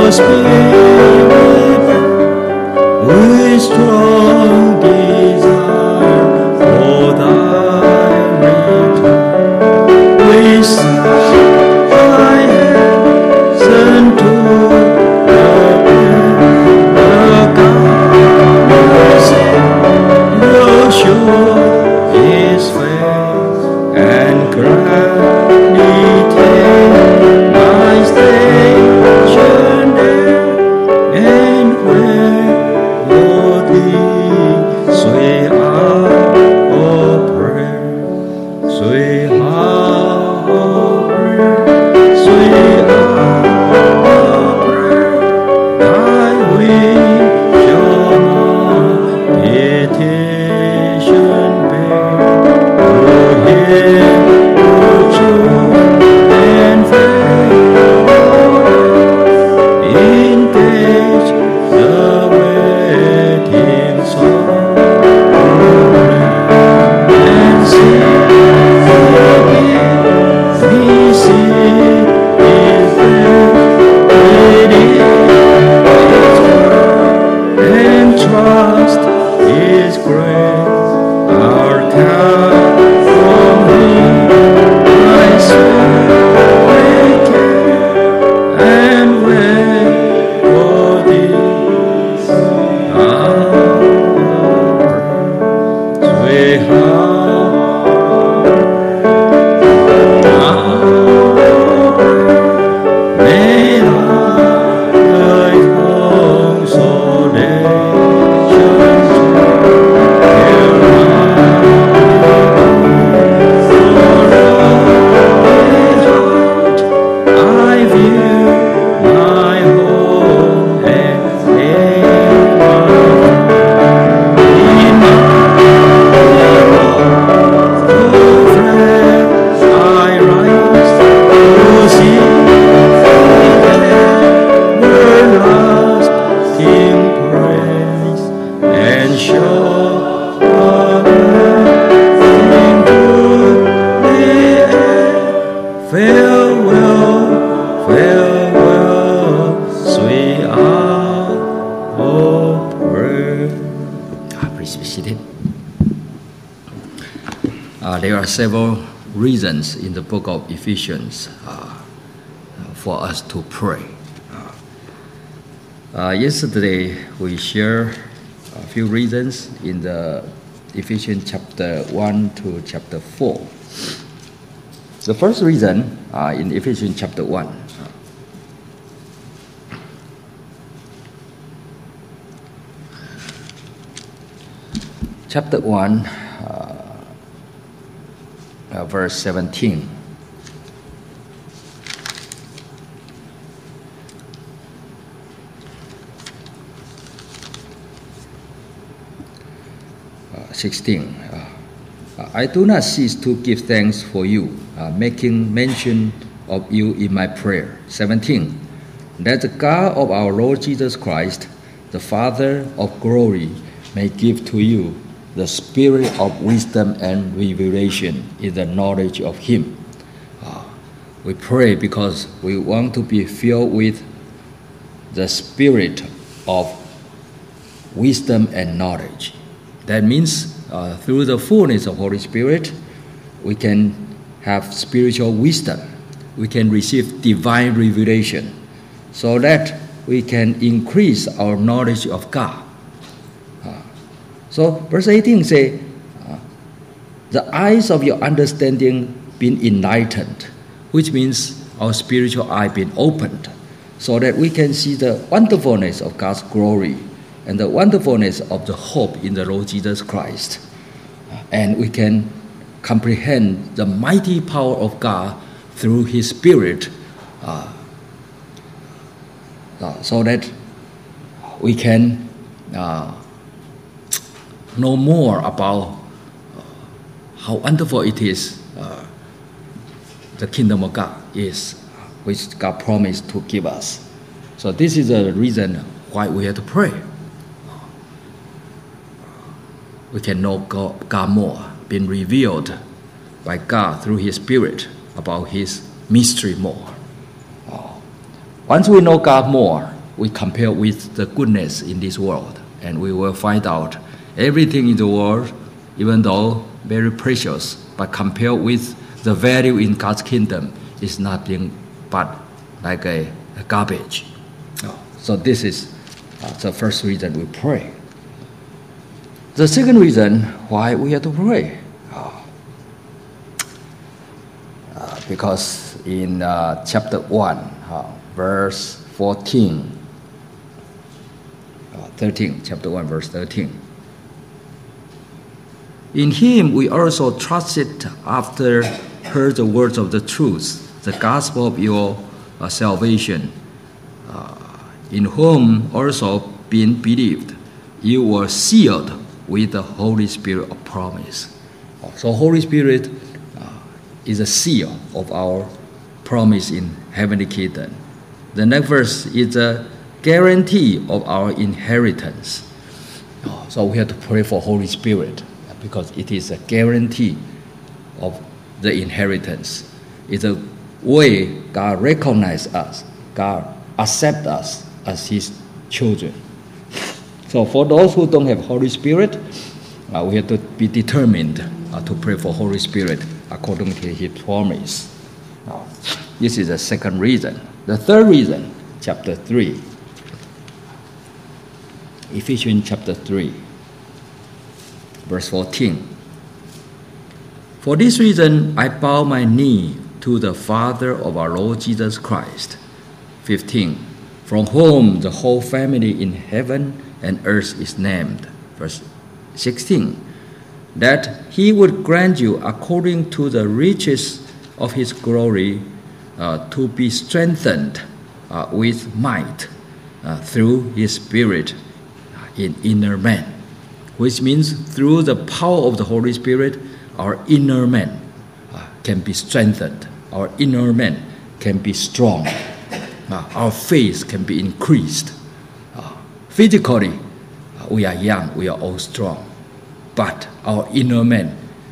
Several reasons in the book of Ephesians for us to pray. Yesterday we shared a few reasons in the Ephesians chapter 1 to chapter 4. The first reason in Ephesians chapter 1. Chapter 1, verse 17. I do not cease to give thanks for you, making mention of you in my prayer. 17. That the God of our Lord Jesus Christ, the Father of glory, may give to you the spirit of wisdom and revelation in the knowledge of Him. We pray because we want to be filled with the spirit of wisdom and knowledge. That means through the fullness of Holy Spirit, we can have spiritual wisdom. We can receive divine revelation so that we can increase our knowledge of God. So verse 18 says, the eyes of your understanding been enlightened, which means our spiritual eye been opened, so that we can see the wonderfulness of God's glory and the wonderfulness of the hope in the Lord Jesus Christ. And we can comprehend the mighty power of God through His Spirit, so that we can know more about how wonderful it is, the kingdom of God is, which God promised to give us. So this is the reason why we have to pray. We can know God more, being revealed by God through His Spirit about His mystery more. Once we know God more, we compare with the goodness in this world, and we will find out everything in the world, even though very precious, but compared with the value in God's kingdom, is nothing but like a garbage. So this is the first reason we pray. The second reason why we have to pray, because in chapter 1, verse 13, chapter 1, verse 13. In him we also trusted after heard the words of the truth, the gospel of your salvation, in whom also being believed, you were sealed with the Holy Spirit of promise. So Holy Spirit is a seal of our promise in heavenly kingdom. The next verse is a guarantee of our inheritance. So we have to pray for Holy Spirit because it is a guarantee of the inheritance. It's a way God recognizes us, God accepts us as His children. So for those who don't have Holy Spirit, we have to be determined to pray for Holy Spirit according to His promise. This is the second reason. The third reason, chapter 3. Ephesians chapter 3, verse 14. For this reason I bow my knee to the Father of our Lord Jesus Christ. 15. From whom the whole family in heaven and earth is named. Verse 16. That He would grant you according to the riches of His glory to be strengthened with might through His Spirit in inner man, which means through the power of the Holy Spirit, our inner man can be strengthened. Our inner man can be strong. Our faith can be increased. Physically, we are young, we are all strong, but our inner man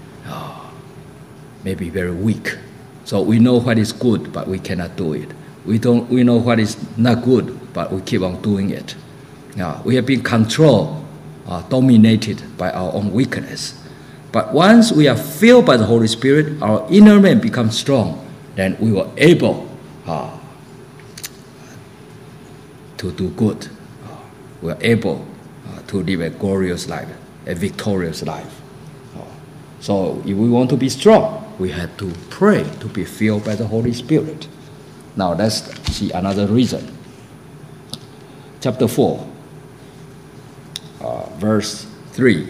may be very weak. So we know what is good, but we cannot do it. We know what is not good, but we keep on doing it. We have been controlled, dominated by our own weakness. But once we are filled by the Holy Spirit, our inner man becomes strong. Then we were able to do good. We are able to live a glorious life, a victorious life. So if we want to be strong, we have to pray to be filled by the Holy Spirit. Now let's see another reason. Chapter 4, verse 3.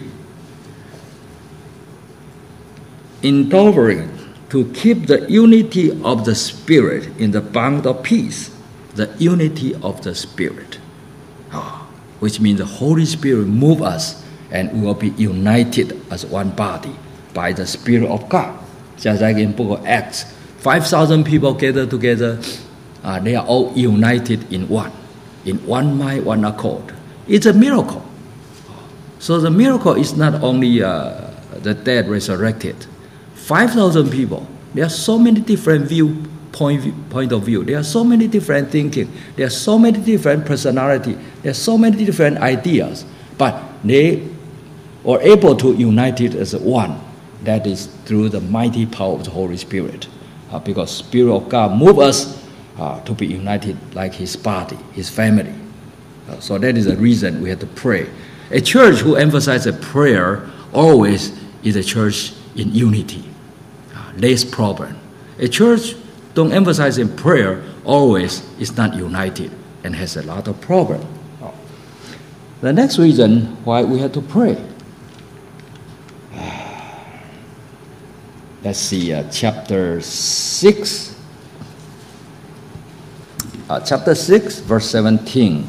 Endeavoring to keep the unity of the Spirit in the bond of peace. The unity of the Spirit. Which means the Holy Spirit moves us and we will be united as one body by the Spirit of God. Just like in book of Acts, 5,000 people gathered together, they are all united in one mind, one accord. It's a miracle. So the miracle is not only the dead resurrected. 5,000 people, there are so many different point of view. There are so many different thinking. There are so many different personality. There are so many different ideas. But they were able to unite it as one. That is through the mighty power of the Holy Spirit. Because Spirit of God moves us to be united like His body, His family. So that is the reason we have to pray. A church who emphasizes prayer always is a church in unity. Less problem. A church don't emphasize in prayer always is not united and has a lot of problem. The next reason why we have to pray. Let's see, chapter 6. Chapter 6, verse 17.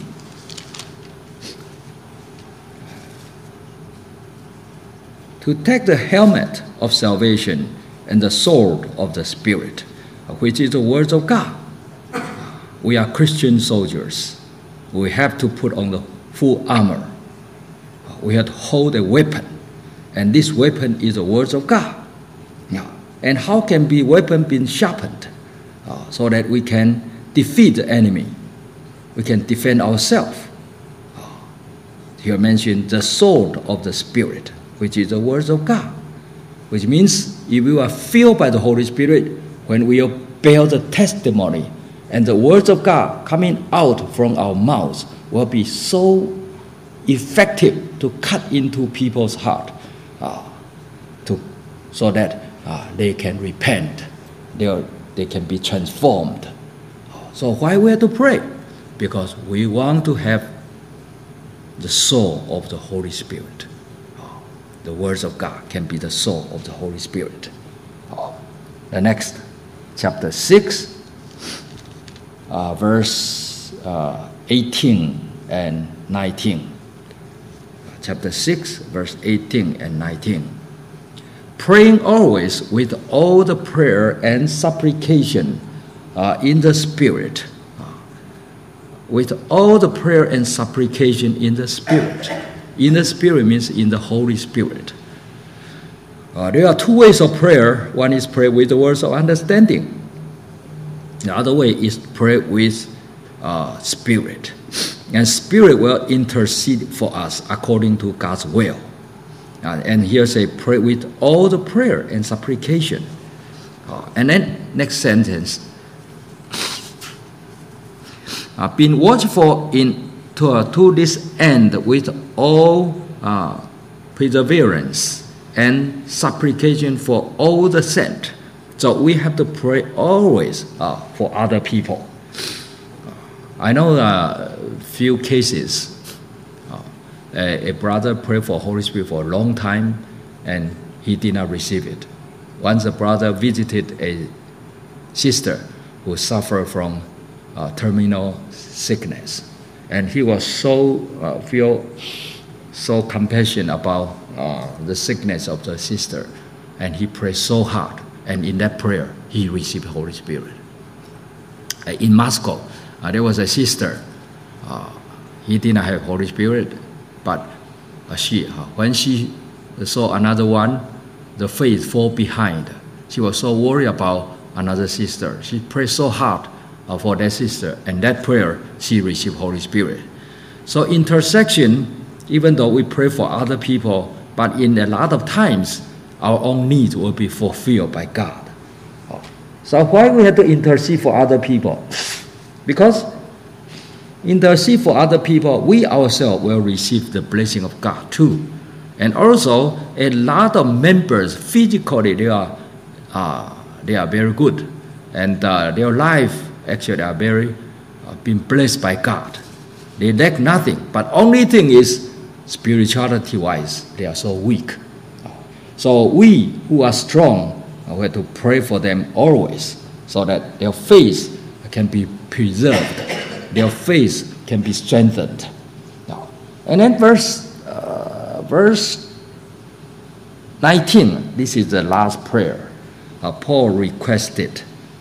To take the helmet of salvation and the sword of the Spirit, which is the words of God. We are Christian soldiers. We have to put on the full armor. We have to hold a weapon. And this weapon is the words of God. And how can the weapon be sharpened so that we can defeat the enemy? we can defend ourselves. Here mentioned the sword of the Spirit, which is the words of God, which means if we are filled by the Holy Spirit, when we bear the testimony and the words of God coming out from our mouths will be so effective to cut into people's heart, so that they can repent, they can be transformed. So why we have to pray? Because we want to have the soul of the Holy Spirit. The words of God can be the soul of the Holy Spirit. The next, chapter 6, verse 18 and 19. Chapter 6, verse 18 and 19. Praying always with all the prayer and supplication in the Spirit. With all the prayer and supplication in the Spirit. In the Spirit means in the Holy Spirit. There are two ways of prayer. One is pray with the words of understanding. The other way is pray with Spirit. And Spirit will intercede for us according to God's will. And here say, pray with all the prayer and supplication. And then next sentence. Being watchful to this end with all perseverance and supplication for all the saints. So we have to pray always for other people. I know a few cases. A brother prayed for Holy Spirit for a long time and he did not receive it. Once a brother visited a sister who suffered from terminal sickness, and he was feel so compassion about the sickness of the sister, and he prayed so hard, and in that prayer he received Holy Spirit. In Moscow, there was a sister. He did not have Holy Spirit, but when she saw another one, the faith fall behind. She was so worried about another sister. She prayed so hard for that sister, and that prayer she received Holy Spirit. So intercession, even though we pray for other people, but in a lot of times our own needs will be fulfilled by God. So why we have to intercede for other people? Because intercede for other people, we ourselves will receive the blessing of God too. And also, a lot of members physically they are very good, and their life actually are very been blessed by God. They lack nothing, but only thing is spirituality-wise they are so weak. So we who are strong, we have to pray for them always, so that their faith can be preserved, their faith can be strengthened. And then verse 19, this is the last prayer. Paul requested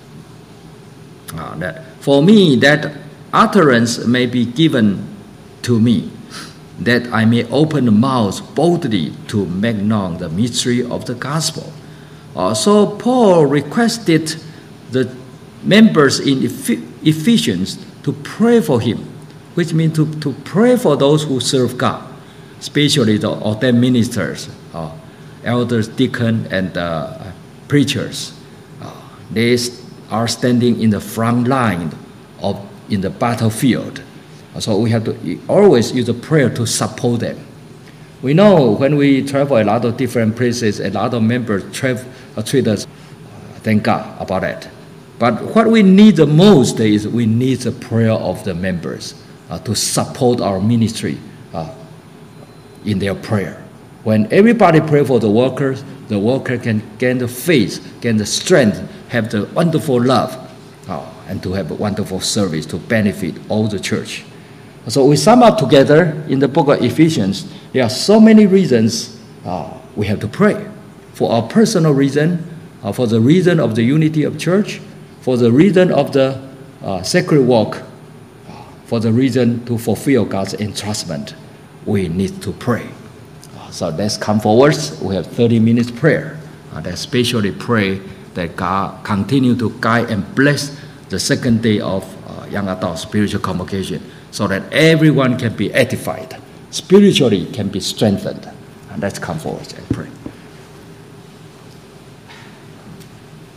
that for me that utterance may be given to me, that I may open the mouth boldly to make known the mystery of the gospel. So Paul requested the members in Ephesians to pray for him, which means to pray for those who serve God, especially the ordained ministers, elders, deacons, and preachers. They are standing in the front line in the battlefield. So we have to always use a prayer to support them. We know when we travel a lot of different places, a lot of members treat us, thank God about that. But what we need the most is we need the prayer of the members to support our ministry in their prayer. When everybody pray for the worker can gain the faith, gain the strength, have the wonderful love, and to have a wonderful service to benefit all the church. So we sum up together in the book of Ephesians, there are so many reasons we have to pray. For our personal reason, for the reason of the unity of church, for the reason of the sacred work, for the reason to fulfill God's entrustment, we need to pray. So let's come forward. We have 30 minutes prayer. Let's especially pray that God continue to guide and bless the second day of young adult spiritual convocation so that everyone can be edified, spiritually can be strengthened. And let's come forward and pray.